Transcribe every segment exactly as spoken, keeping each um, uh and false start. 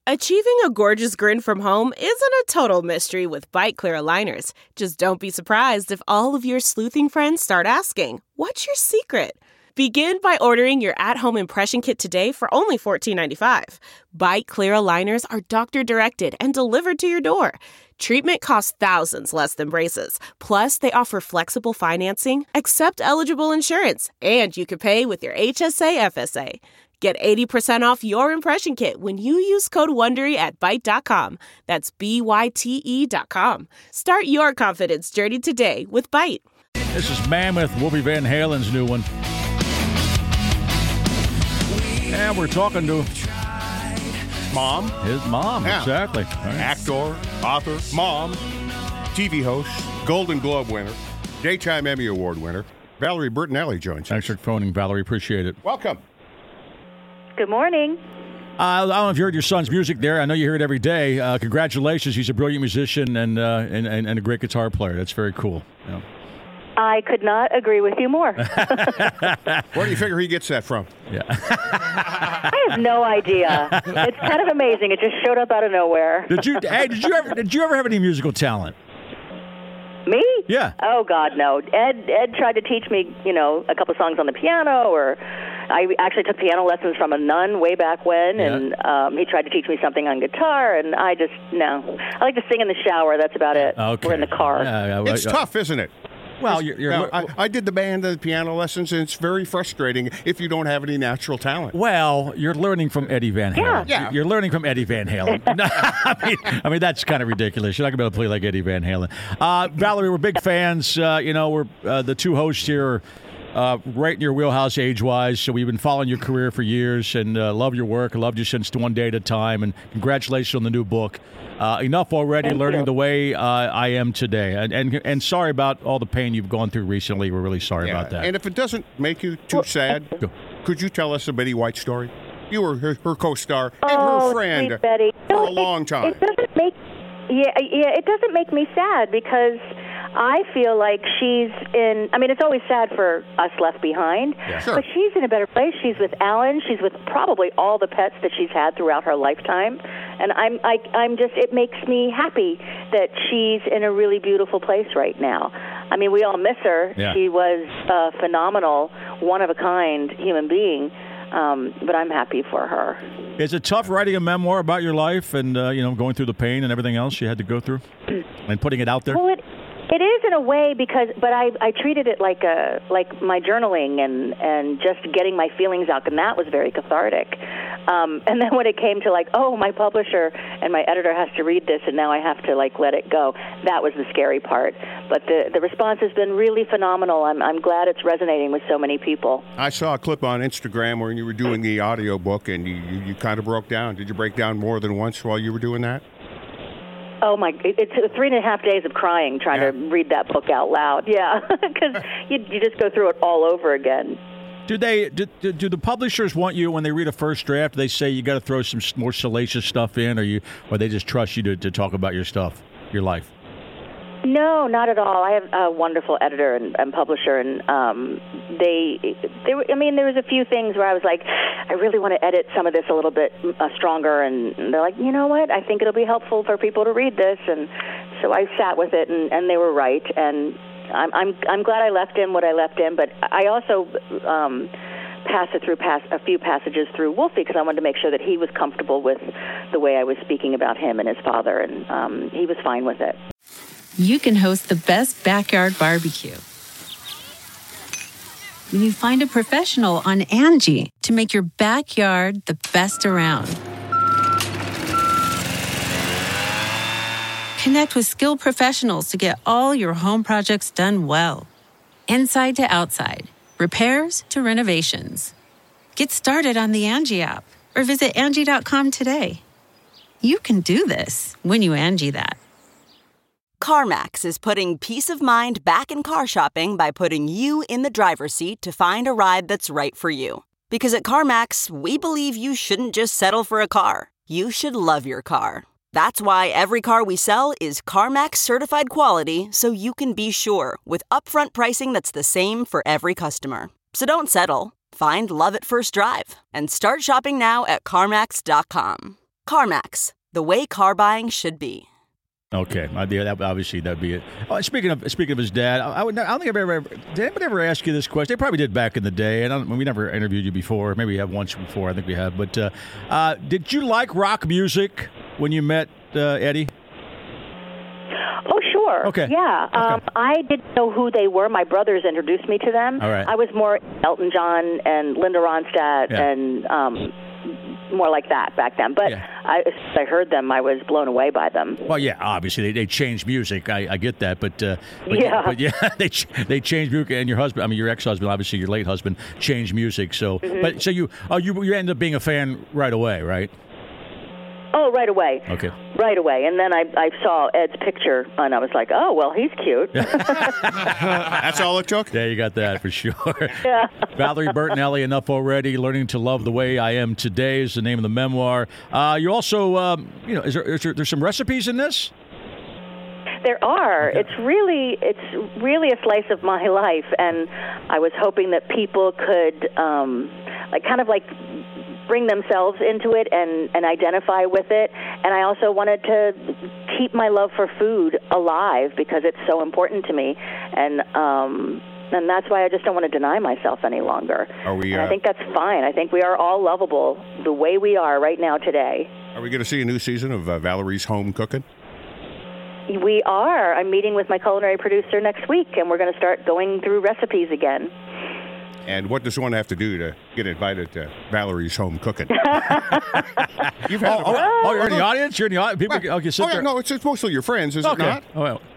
Achieving a gorgeous grin from home isn't a total mystery with Byte Clear aligners. Just don't be surprised if all of your sleuthing friends start asking, "What's your secret?" Begin by ordering your at-home impression kit today for only fourteen ninety-five. Byte Clear aligners are doctor-directed and delivered to your door. Treatment costs thousands less than braces. Plus, they offer flexible financing, accept eligible insurance, and you can pay with your H S A F S A. Get eighty percent off your impression kit when you use code WONDERY at byte dot com. That's B Y T E dot com. Start your confidence journey today with Byte. This is Mammoth, Wolfie Van Halen's new one. And we're talking to Mom. His mom, yeah. exactly. Right. Actor, author, mom, T V host, Golden Globe winner, Daytime Emmy Award winner, Valerie Bertinelli joins us. Thanks for phoning, Valerie. Appreciate it. Welcome. Good morning. Uh, I don't know if you heard your son's music there. I know you hear it every day. Uh, congratulations. He's a brilliant musician and, uh, and, and and a great guitar player. That's very cool. Yeah. I could not agree with you more. Where do you figure he gets that from? Yeah. I have no idea. It's kind of amazing. It just showed up out of nowhere. Did you? Hey, did you ever? Did you ever have any musical talent? Me? Yeah. Oh God, no. Ed Ed tried to teach me, you know, a couple songs on the piano, or I actually took piano lessons from a nun way back when, Yeah. and um, he tried to teach me something on guitar, and I just no. I like to sing in the shower. That's about it. Okay. We're in the car. Yeah, yeah, well, It's uh, tough, isn't it? Well, you're. you're Now, I, I did the band and the piano lessons, and it's very frustrating if you don't have any natural talent. Well, you're learning from Eddie Van Halen. Yeah. You're learning from Eddie Van Halen. I mean, I mean that's kind of ridiculous. You're not going to be able to play like Eddie Van Halen. Uh, Valerie, we're big fans. Uh, you know, we're uh, the two hosts here are uh, right in your wheelhouse age-wise, so we've been following your career for years and uh, love your work. I loved you since One Day at a Time, and congratulations on the new book. Uh, enough already Thank learning you. the way uh, I am today. And, and and sorry about all the pain you've gone through recently. We're really sorry Yeah. about that. And if it doesn't make you too sad, could you tell us a Betty White story? You were her, her co-star and Oh, her friend sweet Betty. for No, a long it, time. It doesn't make yeah yeah it doesn't make me sad because I feel like she's in. I mean, it's always sad for us left behind, Yeah. Sure. but she's in a better place. She's with Alan. She's with probably all the pets that she's had throughout her lifetime, and I'm I, I'm just. It makes me happy that she's in a really beautiful place right now. I mean, we all miss her. Yeah. She was a phenomenal, one of a kind human being. Um, but I'm happy for her. Is it tough writing a memoir about your life and uh, you know going through the pain and everything else you had to go through, and putting it out there? Well, it it is in a way because, but I I treated it like a like my journaling and and just getting my feelings out, and that was very cathartic. Um, and then when it came to like, oh, my publisher and my editor has to read this, and now I have to like let it go. That was the scary part. But the the response has been really phenomenal. I'm I'm glad it's resonating with so many people. I saw a clip on Instagram where you were doing the audio book, and you, you, you kind of broke down. Did you break down more than once while you were doing that? Oh my! It's three and a half days of crying trying Yeah. to read that book out loud. Yeah, because you you just go through it all over again. Do they do, do, do the publishers want you when they read a first draft? They say you got to throw some s- more salacious stuff in, or you, or they just trust you to, to talk about your stuff, your life? No, not at all. I have a wonderful editor and, and publisher, and um, they, they were, I mean, there was a few things where I was like, I really want to edit some of this a little bit uh, stronger, and they're like, you know what? I think it'll be helpful for people to read this, and so I sat with it, and, and they were right, and I'm I'm I'm glad I left in what I left in, but I also um, passed it through pass, a few passages through Wolfie because I wanted to make sure that he was comfortable with the way I was speaking about him and his father, and um, he was fine with it. You can host the best backyard barbecue when you find a professional on Angie to make your backyard the best around. Connect with skilled professionals to get all your home projects done well. Inside to outside, repairs to renovations. Get started on the Angie app or visit Angie dot com today. You can do this when you Angie that. CarMax is putting peace of mind back in car shopping by putting you in the driver's seat to find a ride that's right for you. Because at CarMax, we believe you shouldn't just settle for a car. You should love your car. That's why every car we sell is CarMax certified quality, so you can be sure with upfront pricing that's the same for every customer. So don't settle. Find love at first drive and start shopping now at CarMax dot com. CarMax, the way car buying should be. Okay, I- yeah, that, obviously that'd be it. Oh, speaking of speaking of his dad, I, I would. I don't think I've ever. Did anybody ever ask you this question? They probably did back in the day, and I don't, we never interviewed you before. Maybe we have once before. I think we have. But uh, uh, did you like rock music when you met uh, Eddie? Oh, sure. Okay. Yeah. Um, Okay. I didn't know who they were. My brothers introduced me to them. All right. I was more Elton John and Linda Ronstadt Yeah. and um, more like that back then. But Yeah. I, as I heard them, I was blown away by them. Well, yeah, obviously they, they changed music. I, I get that, but, uh, but Yeah. but yeah, they ch- they changed music. And your husband, I mean, your ex-husband, obviously your late husband, changed music. So, Mm-hmm. but so you, oh, you you ended up being a fan right away, right? Oh, right away. Okay. Right away. And then I, I saw Ed's picture, and I was like, oh, well, he's cute. That's all it took? Yeah, you got that for sure. Yeah. Valerie Bertinelli, Enough Already, Learning to Love the Way I Am Today is the name of the memoir. Uh, you also, um, you know, is there, is there there's some recipes in this? There are. It's really, it's really a slice of my life, and I was hoping that people could, um, like, kind of like bring themselves into it and, and identify with it. And I also wanted to keep my love for food alive because it's so important to me, and um, and that's why I just don't want to deny myself any longer. Are we, And uh, I think that's fine. I think we are all lovable the way we are right now today. Are we going to see a new season of uh, Valerie's Home Cooking? We are. I'm meeting with my culinary producer next week, and we're going to start going through recipes again. And what does one have to do to get invited to Valerie's Home Cooking? You've had Oh, oh, oh, you're in the audience? You're in the audience? People, Well, okay, sit oh, yeah, there. no, it's, it's mostly your friends, is okay. it not? Oh, well.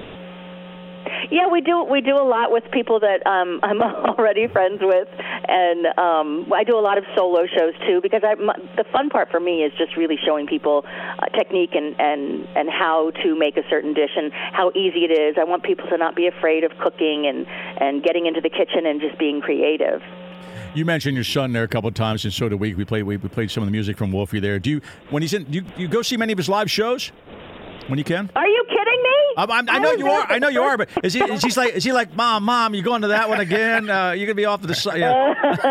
Yeah, we do. We do a lot with people that um, I'm already friends with, and um, I do a lot of solo shows too. Because I, my, the fun part for me is just really showing people uh, technique and, and and how to make a certain dish and how easy it is. I want people to not be afraid of cooking and and getting into the kitchen and just being creative. You mentioned your son there a couple of times, and so did we. We played we played some of the music from Wolfie there. Do you when he's in? Do you, you go see many of his live shows when you can? Are you kidding me? I'm, I'm, I know was you there are. for I know the you first- are. But is he? Is he like? Is he like, Mom, Mom? You going to that one again? Uh, you're gonna be off to the side. Yeah.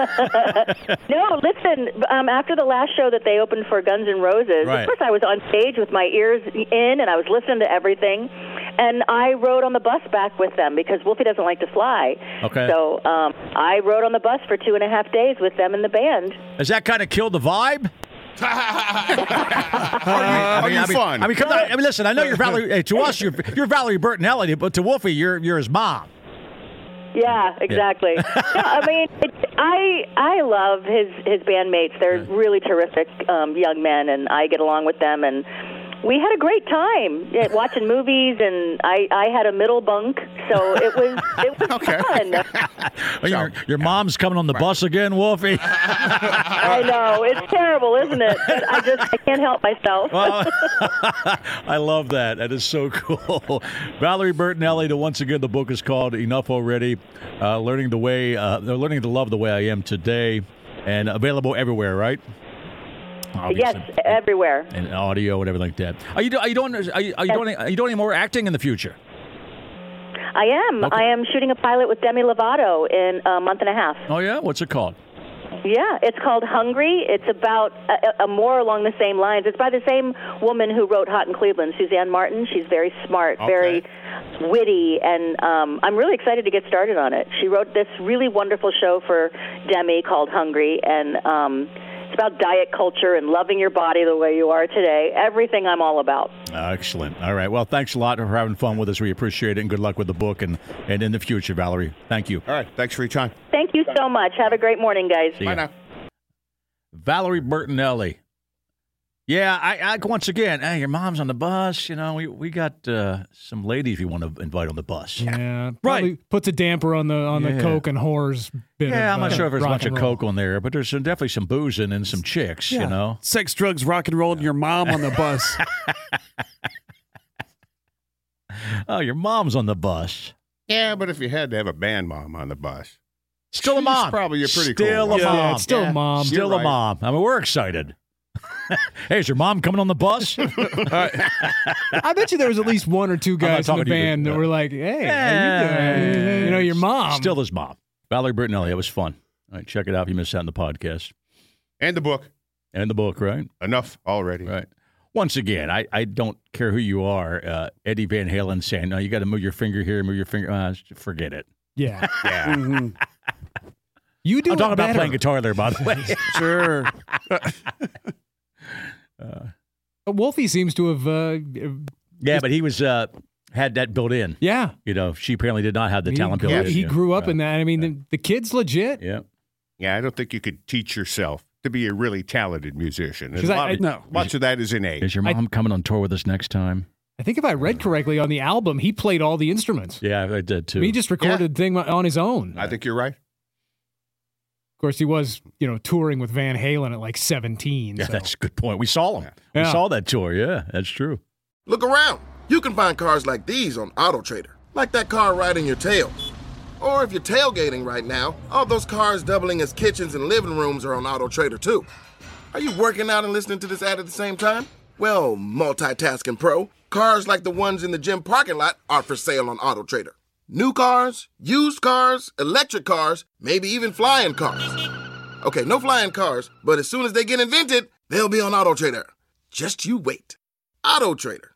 No, listen, um, after the last show that they opened for Guns N' Roses, Right. of course I was on stage with my ears in and I was listening to everything. And I rode on the bus back with them because Wolfie doesn't like to fly. Okay. So um, I rode on the bus for two and a half days with them in the band. Has that kind of killed the vibe? Are you, I mean, are you I mean, fun? I mean, come on. I mean, listen. I know you're Valerie. Hey, to us, you're you're Valerie Bertinelli, but to Wolfie, you're you're his mom. Yeah, exactly. No, I mean, it, I I love his his bandmates. They're really terrific um, young men, and I get along with them. And we had a great time yeah, watching movies, and I, I had a middle bunk, so it was it was Okay. fun. Oh, your, your mom's coming on the bus again, Wolfie. I know it's terrible, isn't it? But I just I can't help myself. Well, I love that. That is so cool. Valerie Bertinelli. To once again, the book is called Enough Already. Uh, learning the way, uh, learning to love the way I am today, and available everywhere. Right? Yes, Obviously. everywhere. And audio and everything like that. Are you do- are you doing are you, are you doing are you doing any more acting in the future? I am. Okay. I am shooting a pilot with Demi Lovato in a month and a half. Oh yeah, what's it called? Yeah, it's called Hungry. It's about a, a more along the same lines. It's by the same woman who wrote Hot in Cleveland, Suzanne Martin. She's very smart, Okay. very witty, and um, I'm really excited to get started on it. She wrote this really wonderful show for Demi called Hungry, and um, it's about diet culture and loving your body the way you are today. Everything I'm all about. Excellent. All right. Well, thanks a lot for having fun with us. We appreciate it, and good luck with the book and, and in the future, Valerie. Thank you. All right. Thanks for your time. Thank you so much. Have a great morning, guys. See Bye ya. now. Valerie Bertinelli. Yeah, I, I once again, hey, your mom's on the bus. You know, we we got uh, some ladies we want to invite on the bus. Yeah, probably puts a damper on the on Yeah. the Coke and whores bit. Yeah, of, I'm not uh, sure if there's rock much of and roll. Coke on there, but there's some, definitely some boozing and some chicks, you know. Sex, drugs, rock and roll, and your mom on the bus. Oh, your mom's on the bus. Yeah, but if you had to have a band mom on the bus. Still a She's mom. probably a pretty cool Still one. a Yeah, mom. it's still Yeah. mom. Still You're a right. mom. I mean, we're excited. Hey, is your mom coming on the bus? I bet you there was at least one or two not guys in talking the to you, band but, that uh, were like, "Hey, Yeah. how you doing? You know, your mom." Still his mom. Valerie Bertinelli. It was fun. All right, check it out if you missed out on the podcast. And the book. And the book, right? Enough already. Right. Once again, I, I don't care who you are. Uh, Eddie Van Halen saying, no, you got to move your finger here, move your finger. Uh, forget it. Yeah. Yeah. Mm-hmm. You do I'm talking it about better. playing guitar there, by the way. Sure. But Wolfie seems to have. Uh, Yeah, but he was uh, had that built in. yeah. You know, she apparently did not have the He, talent built grew- in. he Yeah. grew up Right. in that. I mean, the, the kid's legit. Yeah. Yeah, I don't think you could teach yourself to be a really talented musician. And 'Cause a I- lot of- I- No. Much of that is innate. Is your mom coming on tour with us next time? I think if I read correctly on the album, he played all the instruments. Yeah, I did too. He just recorded the thing on his own. I think you're right. Of course, he was, you know, touring with Van Halen at like seventeen. Yeah, so. that's a good point. We saw him. We Yeah. saw that tour. Yeah, that's true. Look around. You can find cars like these on AutoTrader, like that car right in your tail. Or if you're tailgating right now, all those cars doubling as kitchens and living rooms are on AutoTrader too. Are you working out and listening to this ad at the same time? Well, multitasking pro, cars like the ones in the gym parking lot are for sale on AutoTrader. New cars, used cars, electric cars, maybe even flying cars. Okay, no flying cars, but as soon as they get invented, they'll be on AutoTrader. Just you wait. AutoTrader.